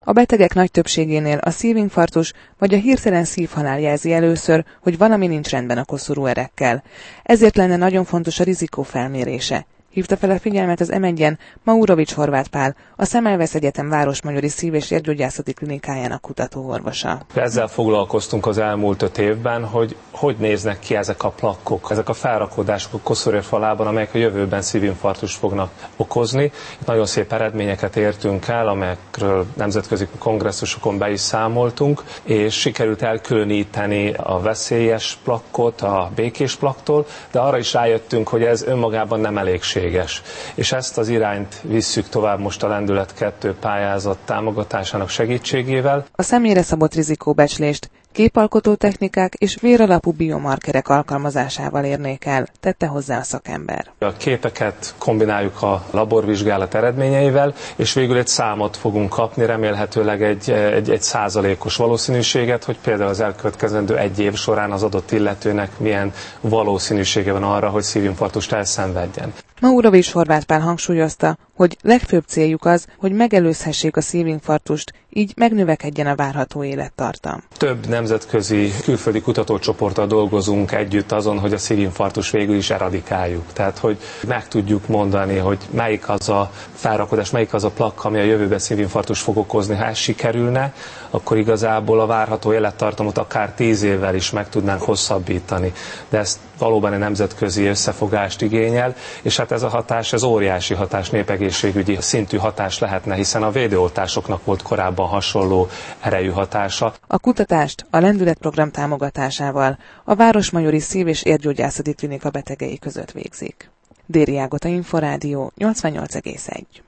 A betegek nagy többségénél a szívinfarktus vagy a hirtelen szívhalál jelzi először, hogy valami nincs rendben a koszorú erekkel. Ezért lenne nagyon fontos a rizikó felmérése. Hívta fel a figyelmet az M1-en Maurovics Horváth Pál, a Semmelweis Egyetem Városmajori Szív- és Érgyógyászati Klinikájának kutatóorvosa. Ezzel foglalkoztunk az elmúlt 5 évben, hogy néznek ki ezek a plakkok, ezek a felrakódások a koszorúérfalában, amelyek a jövőben szívinfarktust fognak okozni. Itt nagyon szép eredményeket értünk el, amelyekről nemzetközi kongresszusokon be is számoltunk, és sikerült elkülöníteni a veszélyes plakkot a békés plakktól, de arra is rájöttünk, hogy ez önmagában nem elégséges. És ezt az irányt visszük tovább most a Lendület 2 pályázat támogatásának segítségével. A személyre szabott rizikóbecslést képalkotó technikák és véralapú biomarkerek alkalmazásával érnék el, tette hozzá a szakember. A képeket kombináljuk a laborvizsgálat eredményeivel, és végül egy számot fogunk kapni, remélhetőleg egy százalékos valószínűséget, hogy például az elkövetkezendő 1 év során az adott illetőnek milyen valószínűsége van arra, hogy szívinfarktust elszenvedjen. Maurovics Horváth Pál hangsúlyozta, hogy legfőbb céljuk az, hogy megelőzhessék a szívinfarktust, így megnövekedjen a várható élettartam. Több nemzetközi külföldi kutatócsoporttal dolgozunk együtt azon, hogy a szívinfarktust végül is eradikáljuk. Tehát, hogy meg tudjuk mondani, hogy melyik az a felrakodás, melyik az a plakk, ami a jövőben szívinfarktust fog okozni. Ha ez sikerülne, akkor igazából a várható élettartamot akár 10 évvel is meg tudnánk hosszabbítani. De ez valóban egy nemzetközi összefogást igényel, és hát ez a hatás, ez óriási hatás, népegészségügyi szintű hatás lehetne, hiszen a védőoltásoknak volt korábban hasonló erejű hatása. A kutatást a Lendület program támogatásával a Városmajori Szív- és Érgyógyászati Klinika betegei között végzik. Déri Ágota, Inforádió 88,1.